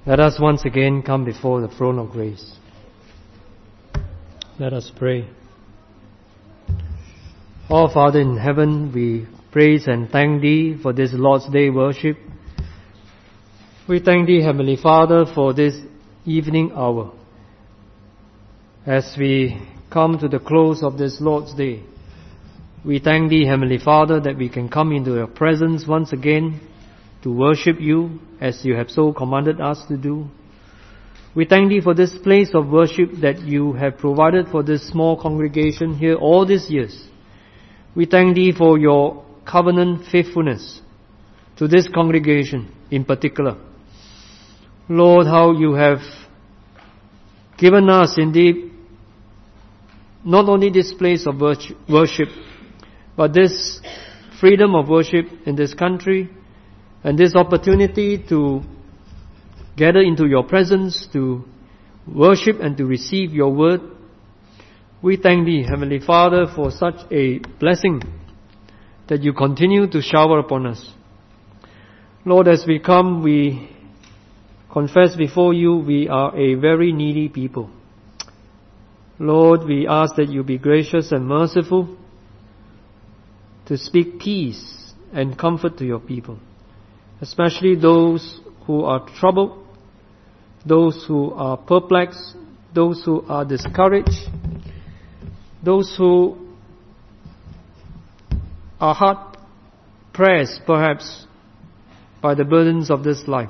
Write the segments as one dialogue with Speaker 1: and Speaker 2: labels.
Speaker 1: Let us once again come before the throne of grace. Let us pray. Our Father in heaven, we praise and thank Thee for this Lord's Day worship. We thank Thee, Heavenly Father, for this evening hour. As we come to the close of this Lord's Day, we thank Thee, Heavenly Father, that we can come into Your presence once again to worship You as You have so commanded us to do. We thank Thee for this place of worship that You have provided for this small congregation here all these years. We thank Thee for Your covenant faithfulness to this congregation in particular. Lord, how You have given us indeed not only this place of worship, but this freedom of worship in this country, and this opportunity to gather into Your presence, to worship and to receive Your word. We thank Thee, Heavenly Father, for such a blessing that You continue to shower upon us. Lord, as we come, we confess before You we are a very needy people. Lord, we ask that You be gracious and merciful to speak peace and comfort to Your people, especially those who are troubled, those who are perplexed, those who are discouraged, those who are hard pressed perhaps by the burdens of this life.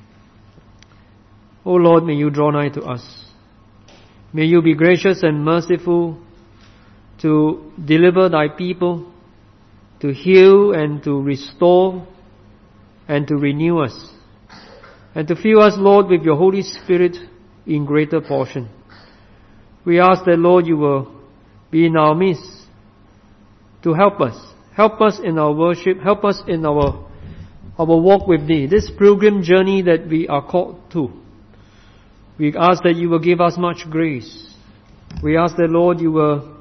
Speaker 1: O Lord, may You draw nigh to us. May You be gracious and merciful to deliver Thy people, to heal and to restore and to renew us, and to fill us, Lord, with Your Holy Spirit in greater portion. We ask that, Lord, You will be in our midst to help us. Help us in our worship. Help us in our walk with Thee. This pilgrim journey that we are called to. We ask that You will give us much grace. We ask that, Lord, You will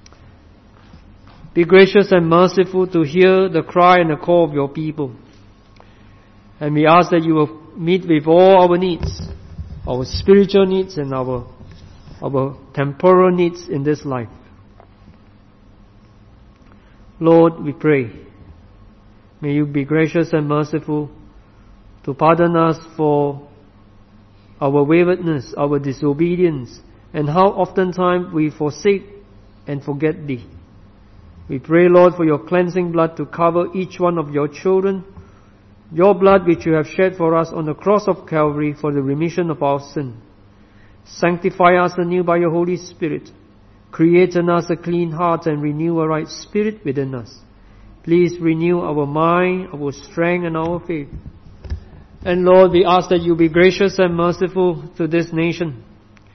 Speaker 1: be gracious and merciful to hear the cry and the call of Your people. And we ask that You will meet with all our needs, our spiritual needs and our temporal needs in this life. Lord, we pray, may You be gracious and merciful to pardon us for our waywardness, our disobedience, and how oftentimes we forsake and forget Thee. We pray, Lord, for Your cleansing blood to cover each one of Your children, Your blood which You have shed for us on the cross of Calvary for the remission of our sin. Sanctify us anew by Your Holy Spirit. Create in us a clean heart and renew a right spirit within us. Please renew our mind, our strength and our faith. And Lord, we ask that You be gracious and merciful to this nation.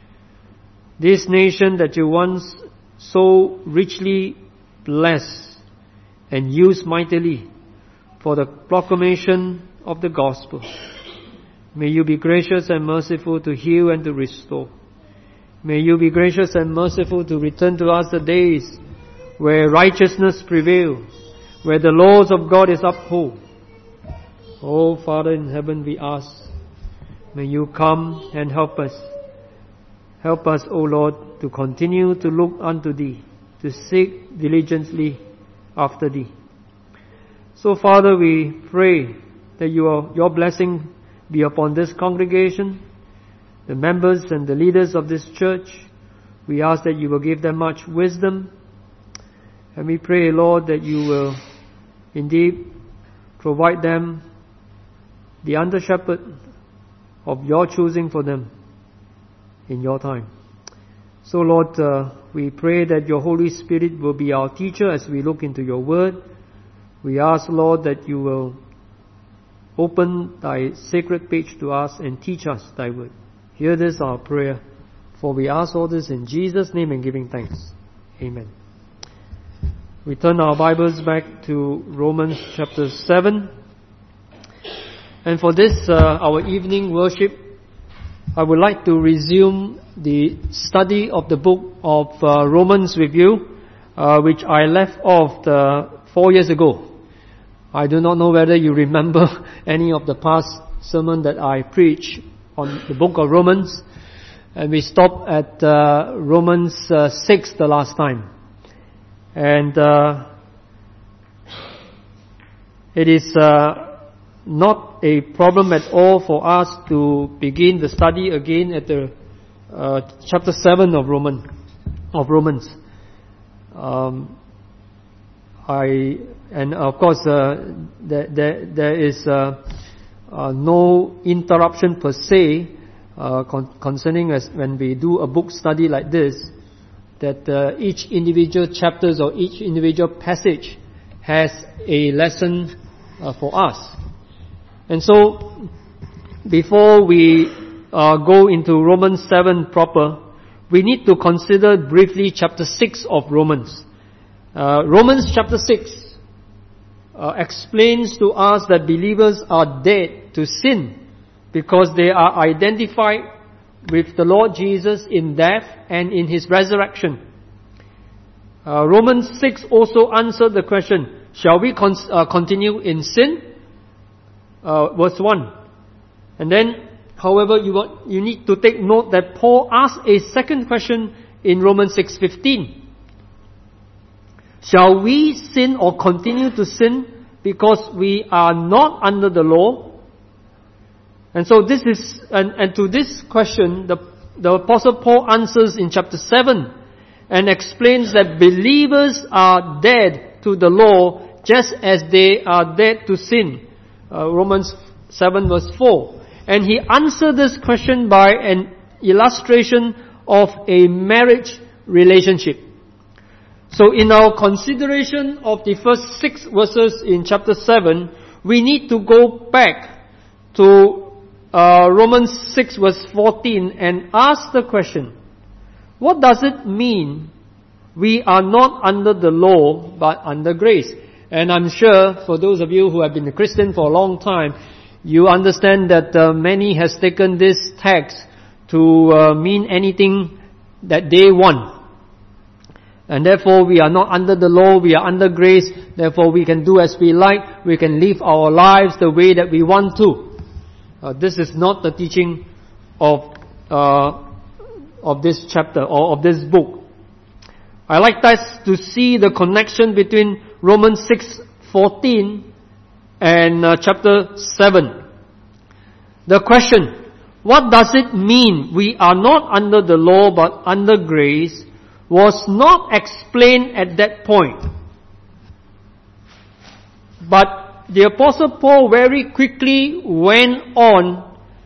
Speaker 1: This nation that You once so richly blessed and used mightily for the proclamation of the gospel. May You be gracious and merciful to heal and to restore. May You be gracious and merciful to return to us the days where righteousness prevails, where the laws of God is upheld. Oh, Father in heaven, we ask, may You come and help us. Help us, O Lord, to continue to look unto Thee, to seek diligently after Thee. So, Father, we pray that Your blessing be upon this congregation, the members and the leaders of this church. We ask that You will give them much wisdom. And we pray, Lord, that You will indeed provide them the under-shepherd of Your choosing for them in Your time. So, Lord, we pray that Your Holy Spirit will be our teacher as we look into Your word. We ask, Lord, that You will open Thy sacred page to us and teach us Thy word. Hear this our prayer, for we ask all this in Jesus' name and giving thanks. Amen. We turn our Bibles back to Romans chapter 7. And for this, our evening worship, I would like to resume the study of the book of Romans with you, which I left off 4 years ago. I do not know whether you remember any of the past sermon that I preached on the book of Romans, and we stopped at Romans 6 the last time. And it is not a problem at all for us to begin the study again at the chapter 7 of Romans. And of course there is no interruption per se concerning us when we do a book study like this, that each individual chapters or each individual passage has a lesson for us. And so before we go into Romans 7 proper, we need to consider briefly chapter 6 of Romans. Romans chapter 6 explains to us that believers are dead to sin because they are identified with the Lord Jesus in death and in His resurrection. Romans 6 also answered the question, shall we continue in sin? Verse 1. And then, however, you need to take note that Paul asked a second question in Romans 6:15. Shall we sin or continue to sin because we are not under the law? And so this is, and to this question, the Apostle Paul answers in chapter 7 and explains that believers are dead to the law just as they are dead to sin. Romans 7 verse 4. And he answered this question by an illustration of a marriage relationship. So in our consideration of the first 6 verses in chapter 7, we need to go back to Romans 6 verse 14 and ask the question, what does it mean we are not under the law but under grace? And I'm sure for those of you who have been a Christian for a long time, you understand that many has taken this text to mean anything that they want. And therefore we are not under the law, we are under grace, therefore we can do as we like, we can live our lives the way that we want to. This is not the teaching of this chapter or of this book. I like us to see the connection between Romans 6:14 and chapter 7. The question, what does it mean we are not under the law but under grace, was not explained at that point. But the Apostle Paul very quickly went on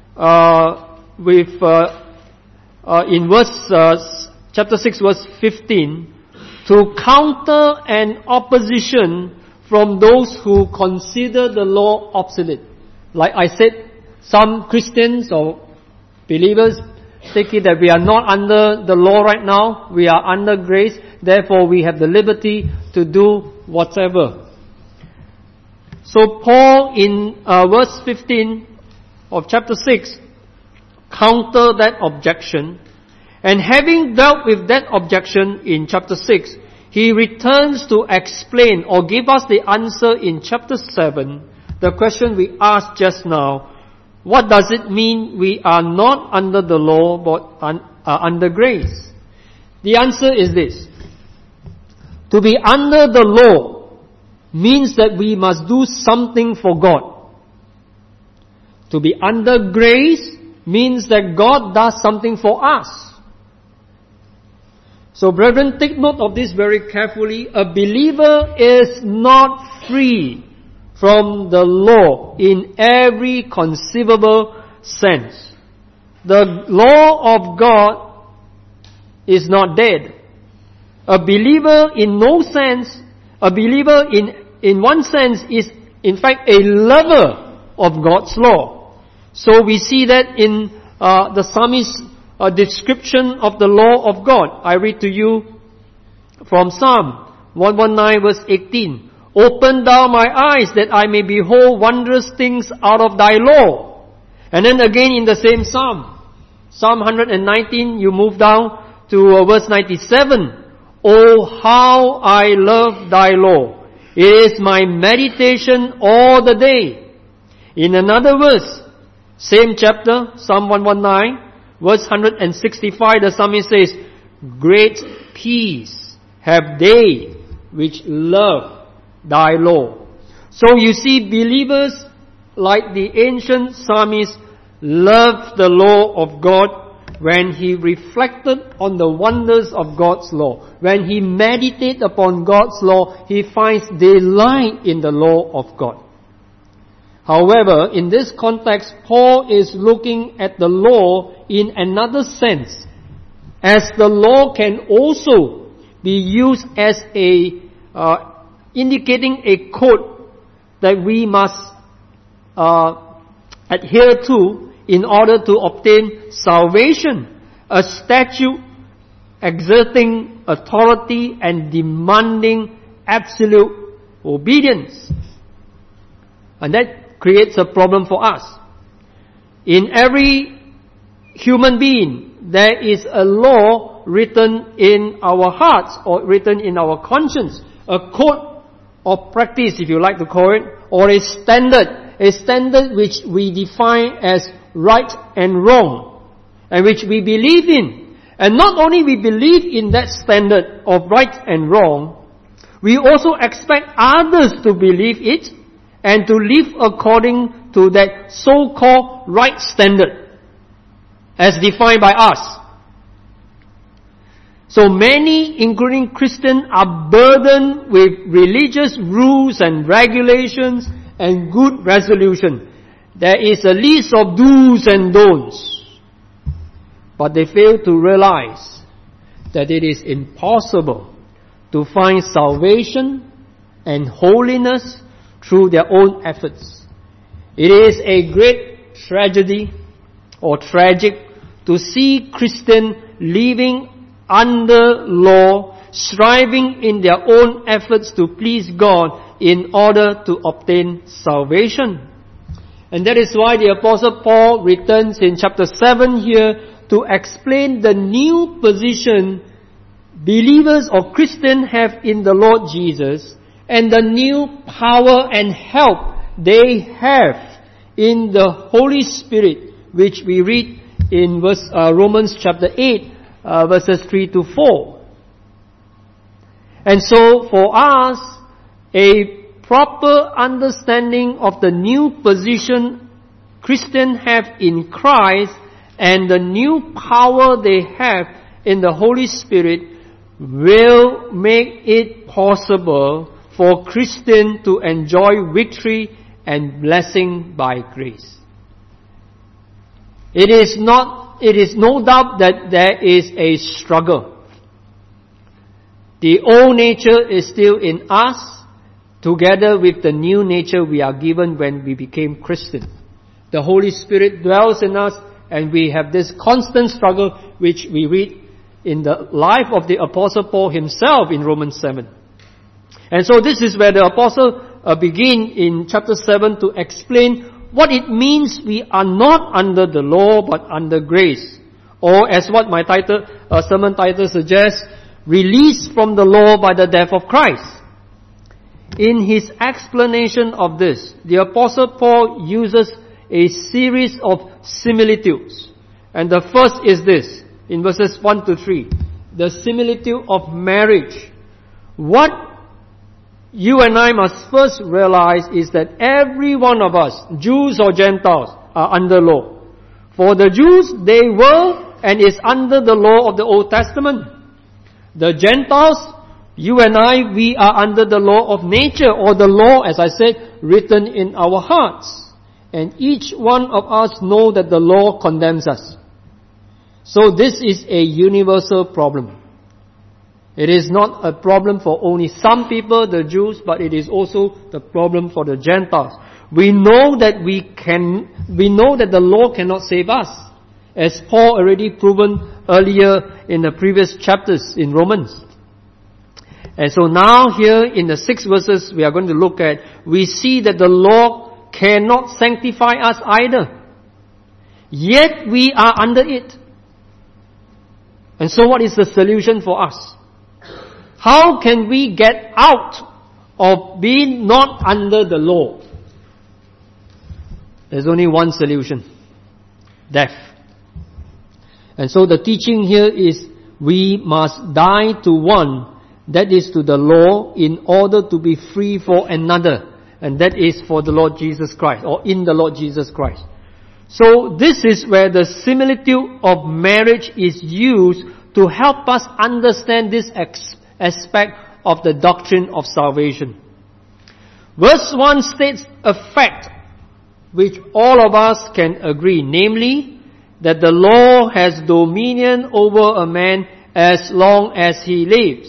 Speaker 1: in chapter 6 verse 15 to counter an opposition from those who consider the law obsolete. Like I said, some Christians or believers take it that we are not under the law right now, we are under grace, therefore we have the liberty to do whatever. So Paul in verse 15 of chapter 6 counter that objection, and having dealt with that objection in chapter 6, he returns to explain or give us the answer in chapter 7, the question we asked just now. What does it mean we are not under the law but under grace? The answer is this. To be under the law means that we must do something for God. To be under grace means that God does something for us. So brethren, take note of this very carefully. A believer is not free from the law in every conceivable sense. The law of God is not dead. A believer in no sense, a believer in one sense is in fact a lover of God's law. So we see that in the psalmist's description of the law of God. I read to you from Psalm 119 verse 18. Open thou my eyes that I may behold wondrous things out of thy law. And then again in the same Psalm, Psalm 119, you move down to verse 97. Oh, how I love thy law. It is my meditation all the day. In another verse, Same chapter, Psalm 119, verse 165, the psalmist says, "Great peace have they which love thy law." So you see, believers like the ancient psalmist loved the law of God when he reflected on the wonders of God's law. When he meditated upon God's law, he finds delight in the law of God. However, in this context, Paul is looking at the law in another sense, as the law can also be used as indicating a code that we must adhere to in order to obtain salvation, a statute exerting authority and demanding absolute obedience. And that creates a problem for us. In every human being, there is a law written in our hearts or written in our conscience, a code of practice, if you like to call it, or a standard which we define as right and wrong, and which we believe in. And not only we believe in that standard of right and wrong, we also expect others to believe it and to live according to that so-called right standard as defined by us. So many, including Christians, are burdened with religious rules and regulations and good resolution. There is a list of do's and don'ts. But they fail to realize that it is impossible to find salvation and holiness through their own efforts. It is a great tragedy or tragic to see Christians living under law, striving in their own efforts to please God in order to obtain salvation. And that is why the Apostle Paul returns in chapter 7 here to explain the new position believers or Christians have in the Lord Jesus and the new power and help they have in the Holy Spirit, which we read in Romans chapter 8, verses 3 to 4. And so for us, a proper understanding of the new position Christians have in Christ and the new power they have in the Holy Spirit will make it possible for Christians to enjoy victory and blessing by grace. It is no doubt that there is a struggle. The old nature is still in us, together with the new nature we are given when we became Christian. The Holy Spirit dwells in us, and we have this constant struggle which we read in the life of the Apostle Paul himself in Romans 7. And so this is where the Apostle begins in chapter 7 to explain what it means we are not under the law but under grace. Or as what my sermon title suggests, released from the law by the death of Christ. In his explanation of this, the Apostle Paul uses a series of similitudes. And the first is this, in verses 1 to 3. The similitude of marriage. What you and I must first realize is that every one of us, Jews or Gentiles, are under law. For the Jews, they were and is under the law of the Old Testament. The Gentiles, you and I, we are under the law of nature, or the law, as I said, written in our hearts. And each one of us know that the law condemns us. So this is a universal problem. It is not a problem for only some people, the Jews, but it is also the problem for the Gentiles. We know that the law cannot save us, as Paul already proven earlier in the previous chapters in Romans. And so now here in the 6 verses we are going to look at, we see that the law cannot sanctify us either. Yet we are under it. And so what is the solution for us? How can we get out of being not under the law? There's only one solution. death. And so the teaching here is we must die to one, that is to the law, in order to be free for another, and that is for the Lord Jesus Christ, or in the Lord Jesus Christ. So this is where the similitude of marriage is used to help us understand this aspect of the doctrine of salvation. Verse 1 states a fact which all of us can agree, namely that the law has dominion over a man as long as he lives.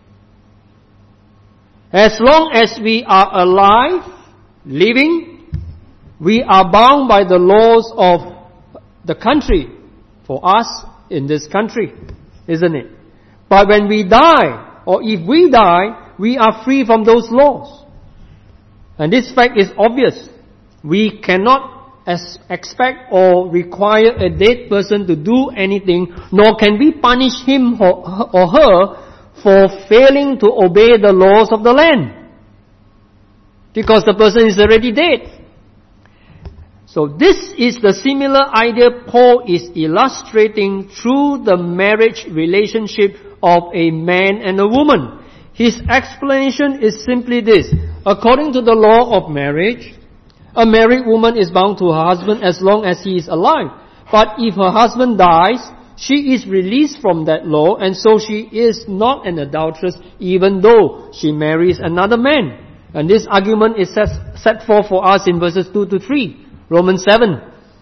Speaker 1: As long as we are alive, living, we are bound by the laws of the country, for us in this country, isn't it? But when we die, or if we die, we are free from those laws. And this fact is obvious. We cannot expect or require a dead person to do anything, nor can we punish him or her for failing to obey the laws of the land, because the person is already dead. So this is the similar idea Paul is illustrating through the marriage relationship of a man and a woman. His explanation is simply this. According to the law of marriage, a married woman is bound to her husband as long as he is alive. But if her husband dies, she is released from that law, and so she is not an adulteress even though she marries another man. And this argument is set forth for us in verses 2 to 3, Romans 7.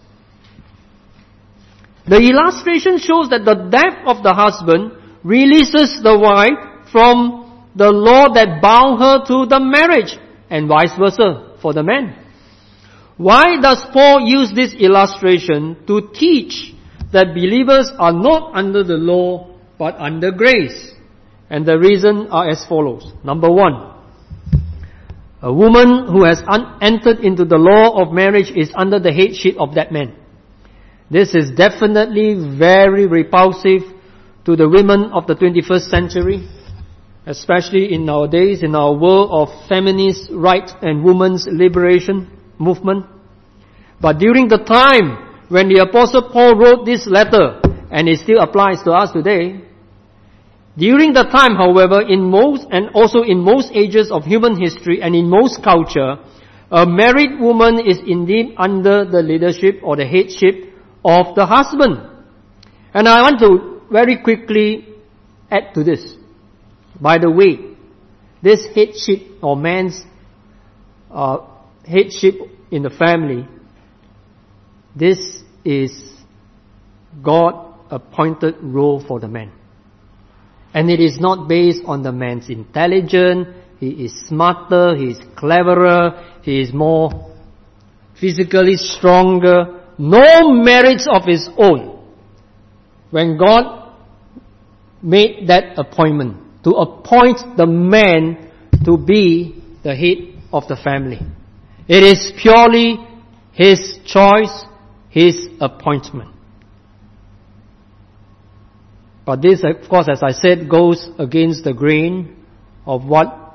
Speaker 1: The illustration shows that the death of the husband releases the wife from the law that bound her to the marriage, and vice versa for the man. Why does Paul use this illustration to teach that believers are not under the law but under grace? And the reason are as follows. Number 1, a woman who has entered into the law of marriage is under the headship of that man. This is definitely very repulsive to the women of the 21st century, especially in our days, in our world of feminist rights and women's liberation movement. But during the time when the Apostle Paul wrote this letter, and it still applies to us today, during the time, however, in most and also in most ages of human history and in most culture, a married woman is indeed under the leadership or the headship of the husband. And I want to very quickly add to this. By the way, this headship or man's headship in the family, this is God-appointed role for the man. And it is not based on the man's intelligence, he is smarter, he is cleverer, he is more physically stronger, no merits of his own. When God made that appointment, to appoint the man to be the head of the family, it is purely his choice, his appointment. But this, of course, as I said, goes against the grain of what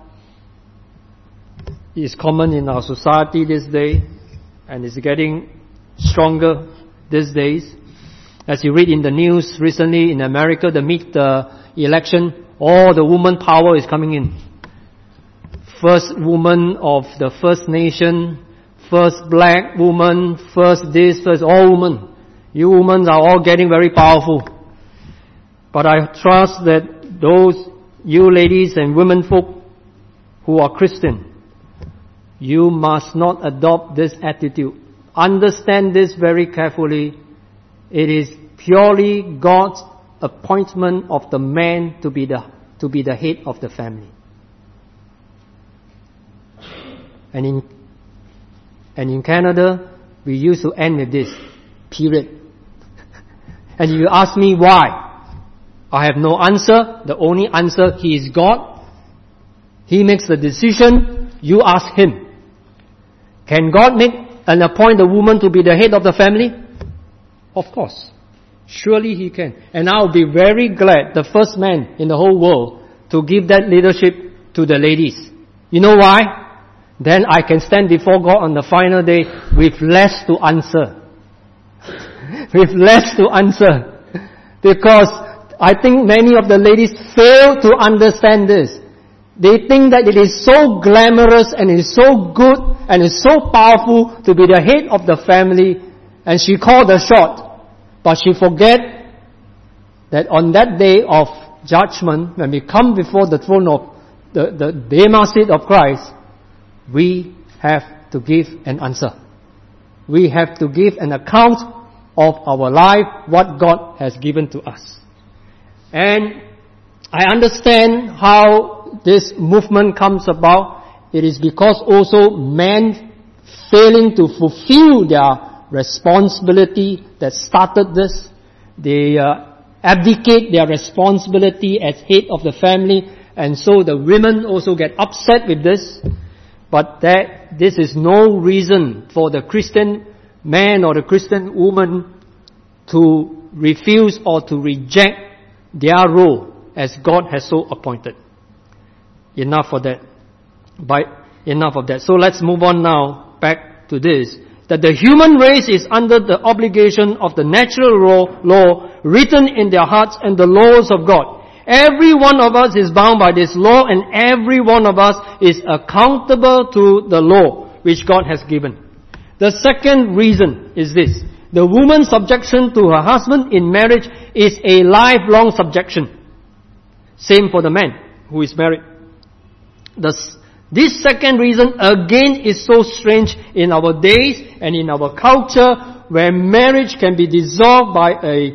Speaker 1: is common in our society this day, and is getting stronger these days. As you read in the news recently in America, the mid-election, all the woman power is coming in. First woman of the first nation, first black woman, first this, first all women. You women are all getting very powerful. But I trust that those, you ladies and women folk who are Christian, you must not adopt this attitude. Understand this very carefully. It is purely God's appointment of the man to be the head of the family. And in Canada, we used to end with this, period. And you ask me why? I have no answer. The only answer, He is God. He makes the decision. You ask Him. Can God make and appoint a woman to be the head of the family? Of course. Surely He can. And I'll be very glad, the first man in the whole world, to give that leadership to the ladies. You know why? Then I can stand before God on the final day with less to answer.
Speaker 2: with less to answer. Because I think many of the ladies fail to understand this. They think that it is so glamorous and it is so good and it is so powerful to be the head of the family, and she called the shot. But she forget that on that day of judgment, when we come before the throne of the Bema seat of Christ, we have to give an answer. We have to give an account of our life, what God has given to us. And I understand how this movement comes about. It is because also men failing to fulfill their responsibility that started this. They abdicate their responsibility as head of the family, and so the women also get upset with this. But this is no reason for the Christian man or the Christian woman to refuse or to reject their role as God has so appointed. Enough of that. So let's move on now back to this. That the human race is under the obligation of the natural law written in their hearts and the laws of God. Every one of us is bound by this law, and every one of us is accountable to the law which God has given. The second reason is this. The woman's subjection to her husband in marriage is a lifelong subjection. Same for the man who is married. This second reason again is so strange in our days and in our culture, where marriage can be dissolved by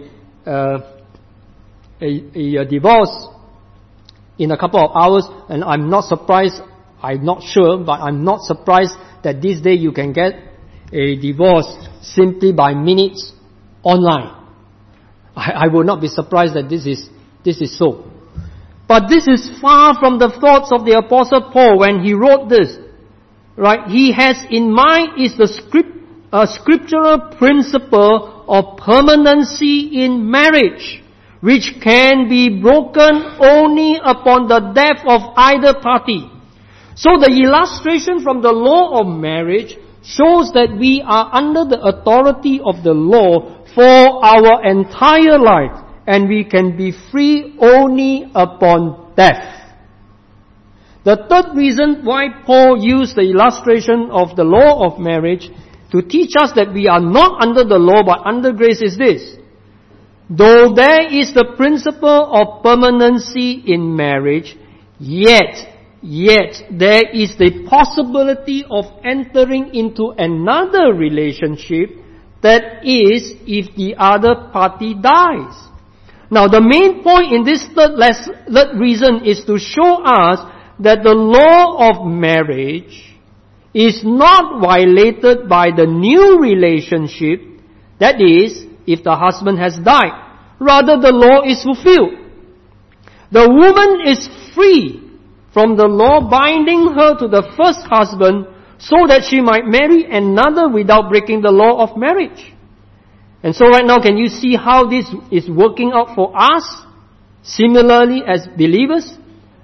Speaker 2: a divorce in a couple of hours. And I'm not surprised, I'm not sure, but I'm not surprised that this day you can get a divorce simply by minutes online. I will not be surprised that this is so. But this is far from the thoughts of the Apostle Paul when he wrote this. Right? He has in mind is a scriptural principle of permanency in marriage, which can be broken only upon the death of either party. So the illustration from the law of marriage shows that we are under the authority of the law for our entire life, and we can be free only upon death. The third reason why Paul used the illustration of the law of marriage to teach us that we are not under the law but under grace is this. Though there is the principle of permanency in marriage, yet there is the possibility of entering into another relationship, that is, if the other party dies. Now, the main point in this third reason is to show us that the law of marriage is not violated by the new relationship, that is, if the husband has died. Rather, the law is fulfilled. The woman is free from the law binding her to the first husband so that she might marry another without breaking the law of marriage. And so right now, can you see how this is working out for us? Similarly, as believers,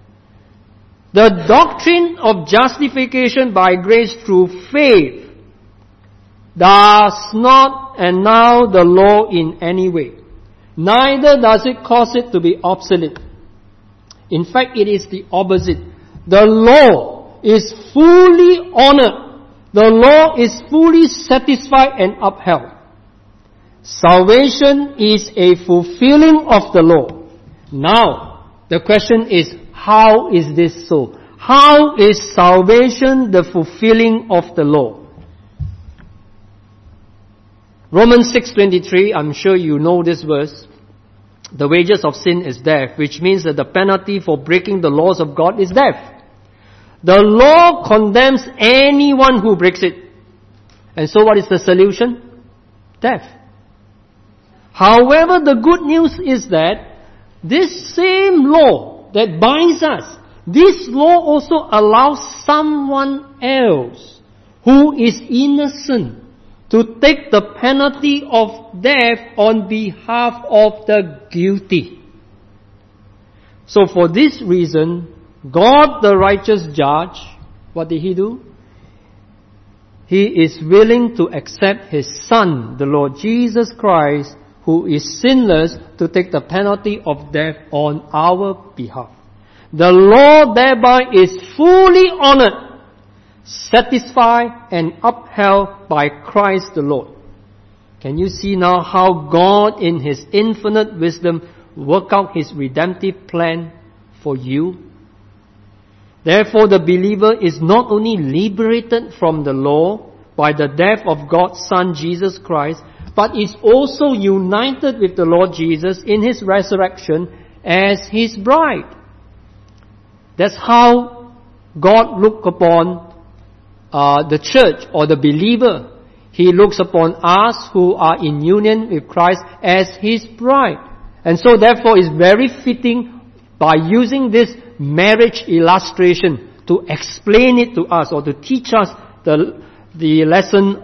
Speaker 2: the doctrine of justification by grace through faith does not annul the law in any way. Neither does it cause it to be obsolete. In fact, it is the opposite. The law is fully honored. The law is fully satisfied and upheld. Salvation is a fulfilling of the law. Now, the question is, how is this so? How is salvation the fulfilling of the law? Romans 6:23, I'm sure you know this verse. The wages of sin is death, which means that the penalty for breaking the laws of God is death. The law condemns anyone who breaks it. And so what is the solution? Death. However, the good news is that this same law that binds us, this law also allows someone else who is innocent to take the penalty of death on behalf of the guilty. So for this reason, God, the righteous judge, what did He do? He is willing to accept His Son, the Lord Jesus Christ, who is sinless, to take the penalty of death on our behalf. The law thereby is fully honored, satisfied and upheld by Christ the Lord. Can you see now how God in His infinite wisdom worked out His redemptive plan for you? Therefore the believer is not only liberated from the law by the death of God's Son Jesus Christ, but is also united with the Lord Jesus in His resurrection as His bride. That's how God looked upon the church or the believer. He looks upon us who are in union with Christ as His bride. And so therefore it's very fitting by using this marriage illustration to explain it to us or to teach us the lesson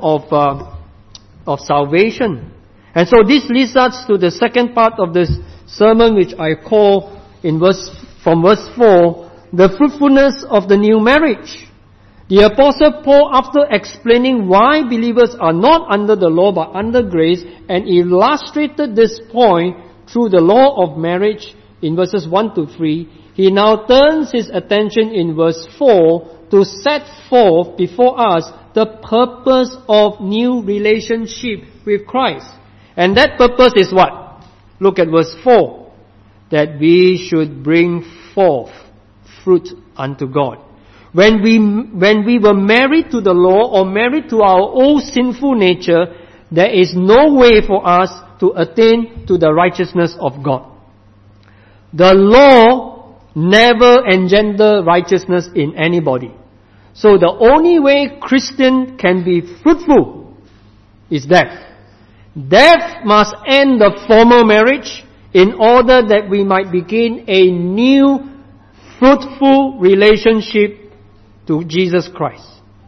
Speaker 2: of salvation. And so this leads us to the second part of this sermon, which I call from verse 4, the fruitfulness of the new marriage. The Apostle Paul, after explaining why believers are not under the law but under grace, and illustrated this point through the law of marriage in verses 1 to 3, he now turns his attention in verse 4 to set forth before us the purpose of new relationship with Christ. And that purpose is what? Look at verse 4. That we should bring forth fruit unto God. When we were married to the law or married to our old sinful nature, there is no way for us to attain to the righteousness of God. The law never engendered righteousness in anybody. So the only way Christian can be fruitful is death. Death must end the former marriage in order that we might begin a new fruitful relationship to Jesus Christ.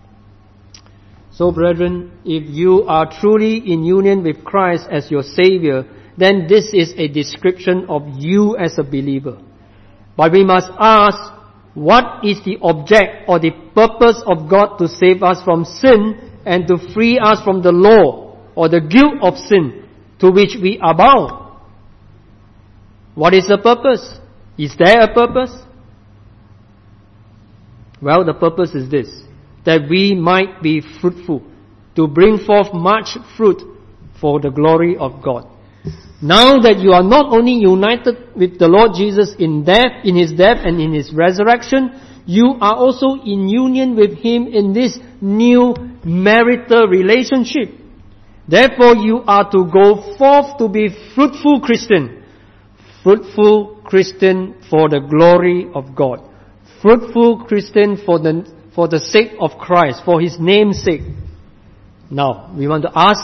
Speaker 2: So brethren, if you are truly in union with Christ as your Savior, then this is a description of you as a believer. But we must ask, what is the object or the purpose of God to save us from sin and to free us from the law or the guilt of sin to which we are bound? What is the purpose? Is there a purpose? Well, the purpose is this, that we might be fruitful, to bring forth much fruit for the glory of God. Now that you are not only united with the Lord Jesus in His death and in His resurrection, you are also in union with Him in this new marital relationship. Therefore, you are to go forth to be fruitful Christian. Fruitful Christian for the glory of God. Fruitful Christian for the sake of Christ, for His name's sake. Now, we want to ask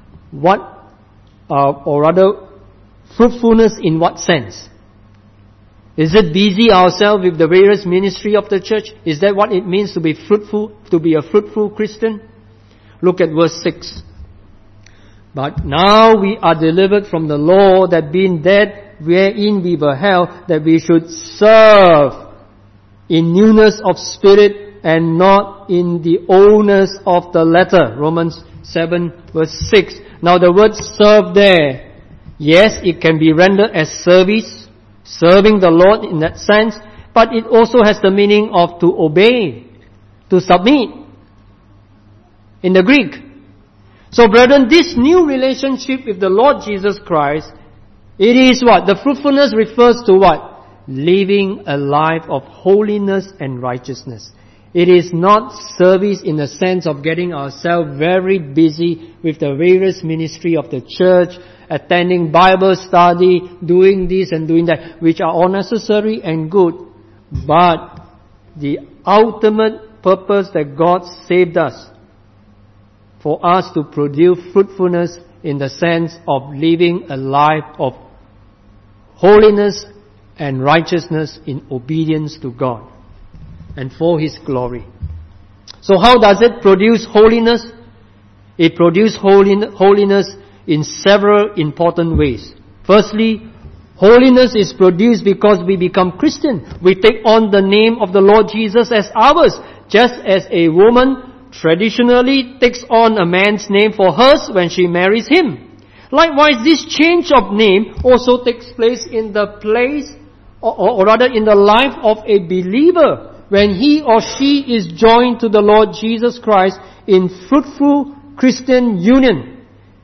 Speaker 2: or rather, fruitfulness in what sense? Is it busy ourselves with the various ministry of the church? Is that what it means to be fruitful, to be a fruitful Christian? Look at verse 6. But now we are delivered from the law, that being dead wherein we were held, that we should serve in newness of spirit and not in the oldness of the letter. Romans 7 verse 6. Now the word serve there, yes, it can be rendered as service, serving the Lord in that sense, but it also has the meaning of to obey, to submit in the Greek. So brethren, this new relationship with the Lord Jesus Christ, it is what? The fruitfulness refers to what? Living a life of holiness and righteousness. It is not service in the sense of getting ourselves very busy with the various ministry of the church, attending Bible study, doing this and doing that, which are all necessary and good. But the ultimate purpose that God saved us, for us to produce fruitfulness in the sense of living a life of holiness and righteousness in obedience to God and for His glory. So how does it produce holiness? It produces holiness in several important ways. Firstly, holiness is produced because we become Christian. We take on the name of the Lord Jesus as ours. Just as a woman traditionally takes on a man's name for hers when she marries him. Likewise, this change of name also takes place in the place, or rather in the life of a believer when he or she is joined to the Lord Jesus Christ in fruitful Christian union.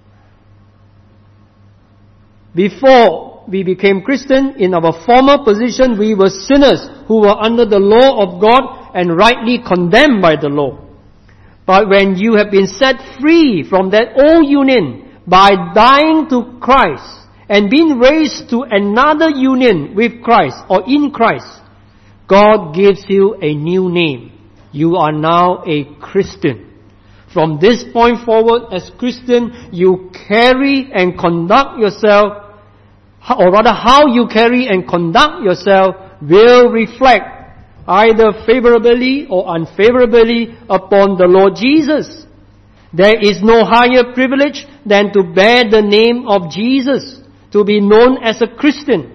Speaker 2: Before we became Christian, in our former position, we were sinners who were under the law of God and rightly condemned by the law. But when you have been set free from that old union by dying to Christ and being raised to another union with Christ or in Christ, God gives you a new name. You are now a Christian. From this point forward, as Christian, you carry and conduct yourself, or rather how you carry and conduct yourself will reflect either favorably or unfavorably upon the Lord Jesus. There is no higher privilege than to bear the name of Jesus, to be known as a Christian.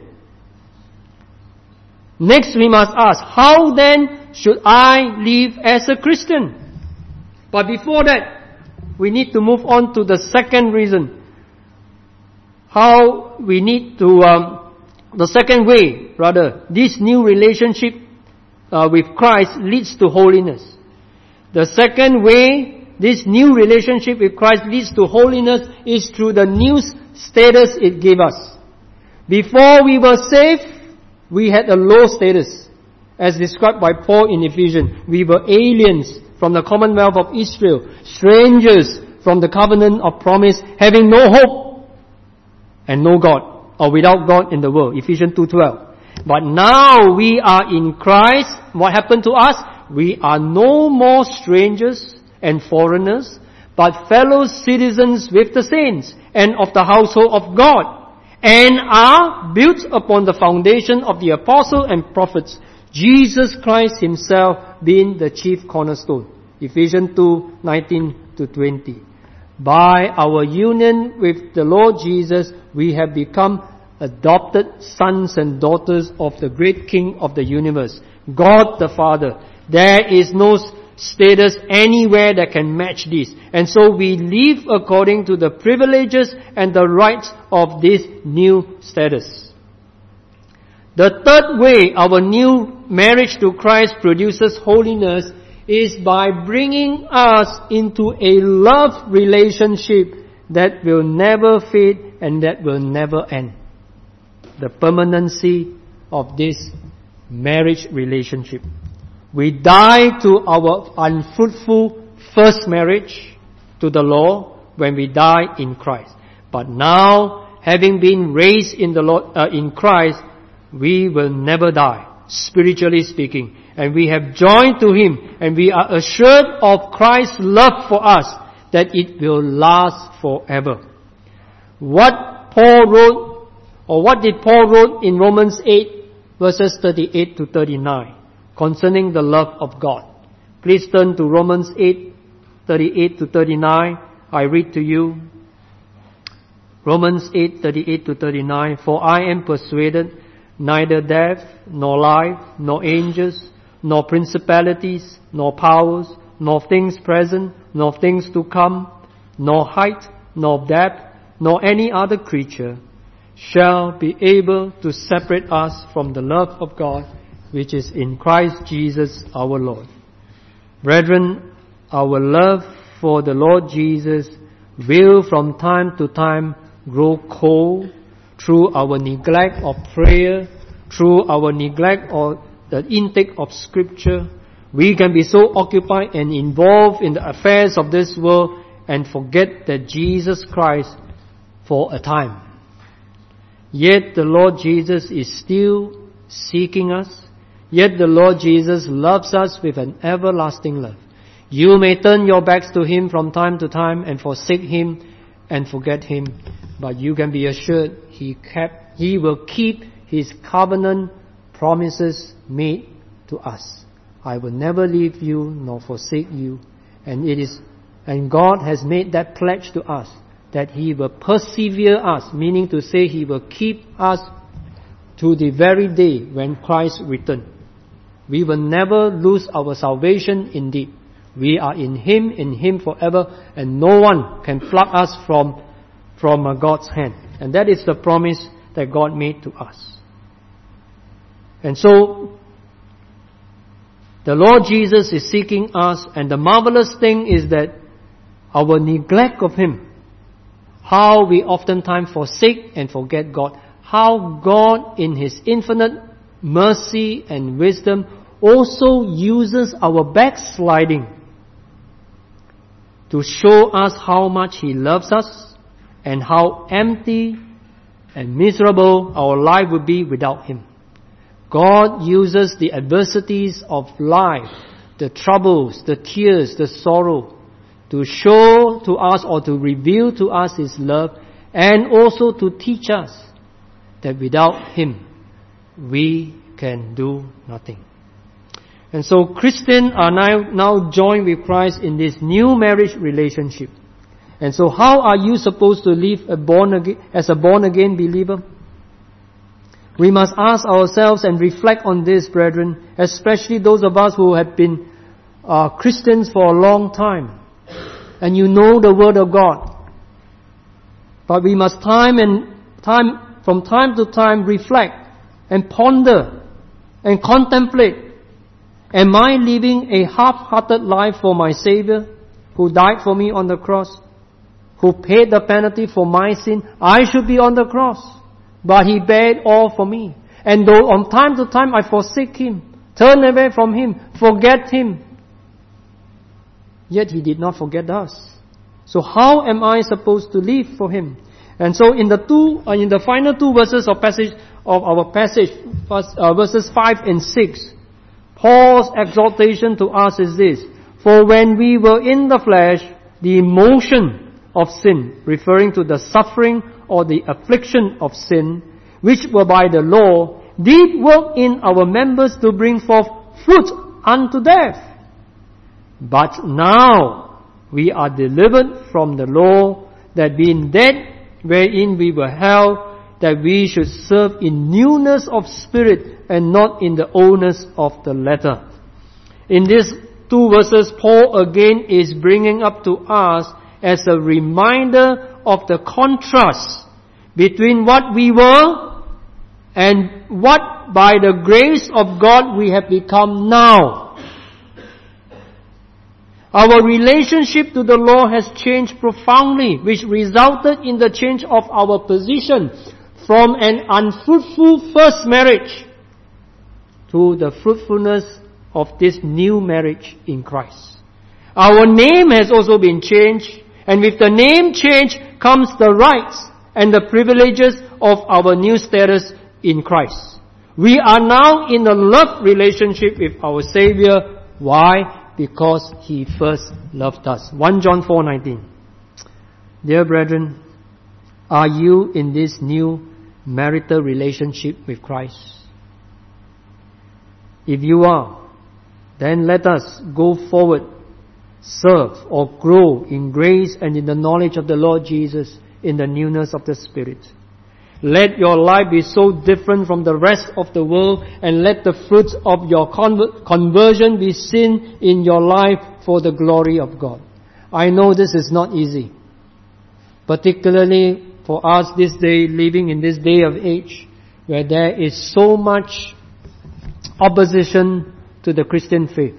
Speaker 2: Next, we must ask, how then should I live as a Christian? But before that, we need to move on to the second reason. How we need to, the second way, rather, this new relationship with Christ leads to holiness. The second way this new relationship with Christ leads to holiness is through the new status it gave us. Before we were saved, we had a low status. As described by Paul in Ephesians, we were aliens from the commonwealth of Israel, strangers from the covenant of promise, having no hope and no God, or without God in the world. Ephesians 2:12. But now we are in Christ. What happened to us? We are no more strangers and foreigners, but fellow citizens with the saints and of the household of God, and are built upon the foundation of the apostles and prophets, Jesus Christ Himself being the chief cornerstone. Ephesians 2:19-20. By our union with the Lord Jesus, we have become adopted sons and daughters of the great King of the universe, God the Father. There is no status anywhere that can match this. And so we live according to the privileges and the rights of this new status. The third way our new marriage to Christ produces holiness is by bringing us into a love relationship that will never fade and that will never end. The permanency of this marriage relationship. We die to our unfruitful first marriage to the law when we die in Christ. But now, having been raised in the Lord, in Christ, we will never die, spiritually speaking. And we have joined to Him, and we are assured of Christ's love for us, that it will last forever. What did Paul wrote in Romans 8, verses 38-39, concerning the love of God? Please turn to Romans 8, 38-39. I read to you. Romans 8, 38-39. For I am persuaded neither death, nor life, nor angels, nor principalities, nor powers, nor things present, nor things to come, nor height, nor depth, nor any other creature shall be able to separate us from the love of God, which is in Christ Jesus our Lord. Brethren, our love for the Lord Jesus will from time to time grow cold through our neglect of prayer, through our neglect of the intake of Scripture. We can be so occupied and involved in the affairs of this world and forget that Jesus Christ for a time. Yet the Lord Jesus is still seeking us. Yet the Lord Jesus loves us with an everlasting love. You may turn your backs to Him from time to time and forsake Him and forget Him, but you can be assured He will keep His covenant promises made to us. I will never leave you nor forsake you. And God has made that pledge to us, that He will persevere us, meaning to say He will keep us to the very day when Christ returns. We will never lose our salvation indeed. We are in Him forever, and no one can pluck us from God's hand. And that is the promise that God made to us. And so, the Lord Jesus is seeking us, and the marvelous thing is that our neglect of Him, how we oftentimes forsake and forget God, how God in His infinite mercy and wisdom also uses our backsliding to show us how much He loves us and how empty and miserable our life would be without Him. God uses the adversities of life, the troubles, the tears, the sorrow, to show to us or to reveal to us His love, and also to teach us that without Him we can do nothing. And so Christians are now joined with Christ in this new marriage relationship. And so how are you supposed to live as a born-again believer? We must ask ourselves and reflect on this, brethren, especially those of us who have been Christians for a long time. And you know the Word of God. But we must from time to time reflect and ponder and contemplate. Am I living a half-hearted life for my Savior, who died for me on the cross, who paid the penalty for my sin? I should be on the cross, but He paid all for me. And though from time to time I forsake Him, turn away from Him, forget Him, yet He did not forget us. So how am I supposed to live for Him? And so in the final two verses of our passage, verses 5 and 6, Paul's exhortation to us is this: for when we were in the flesh, the emotion of sin, referring to the suffering or the affliction of sin, which were by the law, did work in our members to bring forth fruit unto death. But now we are delivered from the law, that being dead wherein we were held, that we should serve in newness of spirit and not in the oldness of the letter. In these two verses, Paul again is bringing up to us as a reminder of the contrast between what we were and what by the grace of God we have become now. Our relationship to the law has changed profoundly, which resulted in the change of our position from an unfruitful first marriage to the fruitfulness of this new marriage in Christ. Our name has also been changed, and with the name change comes the rights and the privileges of our new status in Christ. We are now in a love relationship with our Savior. Why? Because He first loved us. 1 John 4:19. Dear brethren, are you in this new marital relationship with Christ? If you are, then let us go forward, serve or grow in grace and in the knowledge of the Lord Jesus in the newness of the Spirit. Let your life be so different from the rest of the world, and let the fruits of your conversion be seen in your life for the glory of God. I know this is not easy, particularly for us this day, living in this day of age, where there is so much opposition to the Christian faith.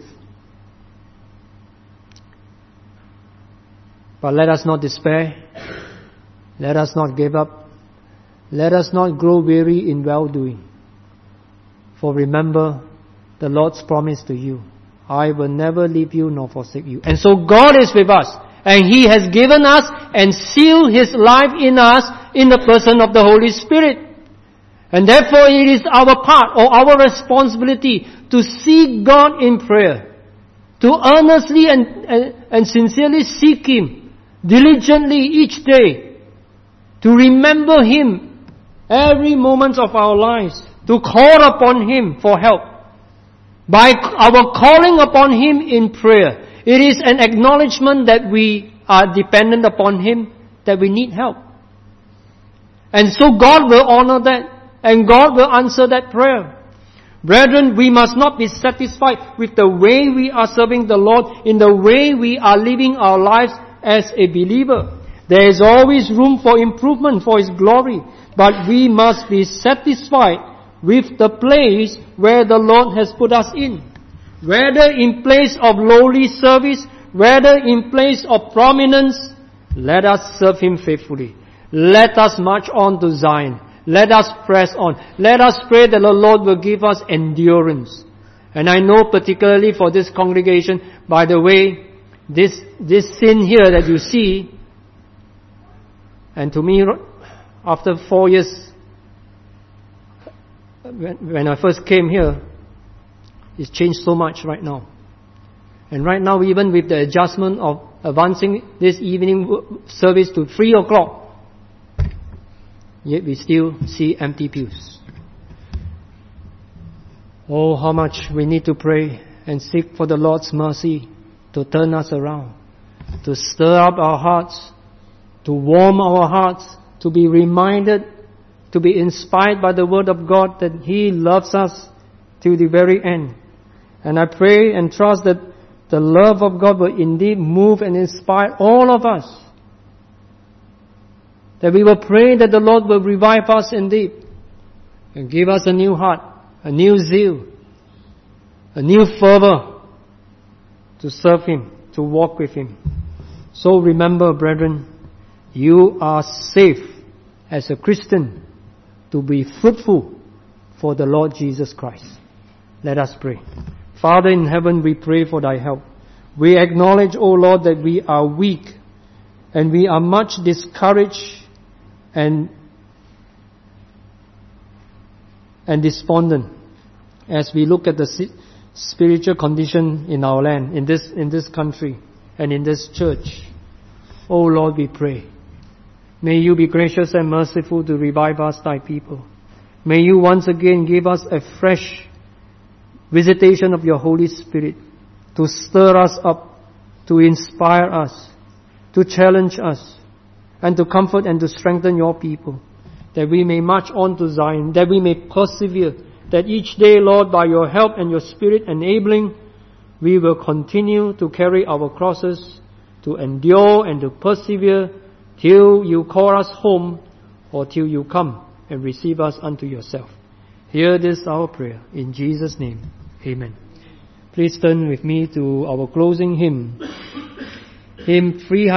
Speaker 2: But let us not despair. Let us not give up. Let us not grow weary in well-doing. For remember the Lord's promise to you: I will never leave you nor forsake you. And so God is with us, and He has given us and sealed His life in us in the person of the Holy Spirit. And therefore it is our part or our responsibility to seek God in prayer, to earnestly and sincerely seek Him diligently each day, to remember Him every moment of our lives, to call upon Him for help. By our calling upon Him in prayer, it is an acknowledgement that we are dependent upon Him, that we need help. And so God will honor that, and God will answer that prayer. Brethren, we must not be satisfied with the way we are serving the Lord, in the way we are living our lives as a believer. There is always room for improvement for His glory, but we must be satisfied with the place where the Lord has put us in. Whether in place of lowly service, whether in place of prominence, let us serve Him faithfully. Let us march on to Zion. Let us press on. Let us pray that the Lord will give us endurance. And I know particularly for this congregation, by the way, this sin here that you see, and to me, after 4 years, when I first came here, it's changed so much right now. And right now, even with the adjustment of advancing this evening service to 3 o'clock, yet we still see empty pews. Oh, how much we need to pray and seek for the Lord's mercy to turn us around, to stir up our hearts, to warm our hearts, to be reminded, to be inspired by the Word of God that He loves us till the very end. And I pray and trust that the love of God will indeed move and inspire all of us. That we will pray that the Lord will revive us indeed and give us a new heart, a new zeal, a new fervor to serve Him, to walk with Him. So remember, brethren, you are safe as a Christian to be fruitful for the Lord Jesus Christ. Let us pray. Father in heaven, we pray for Thy help. We acknowledge, O Lord, that we are weak and we are much discouraged and despondent as we look at the spiritual condition in our land, in this country, and in this church. Oh Lord, we pray. May You be gracious and merciful to revive us, Thy people. May You once again give us a fresh visitation of Your Holy Spirit to stir us up, to inspire us, to challenge us, and to comfort and to strengthen Your people, that we may march on to Zion, that we may persevere, that each day, Lord, by Your help and Your Spirit enabling, we will continue to carry our crosses, to endure and to persevere till You call us home or till You come and receive us unto Yourself. Hear this our prayer. In Jesus' name, amen. Please turn with me to our closing hymn. Hymn 300.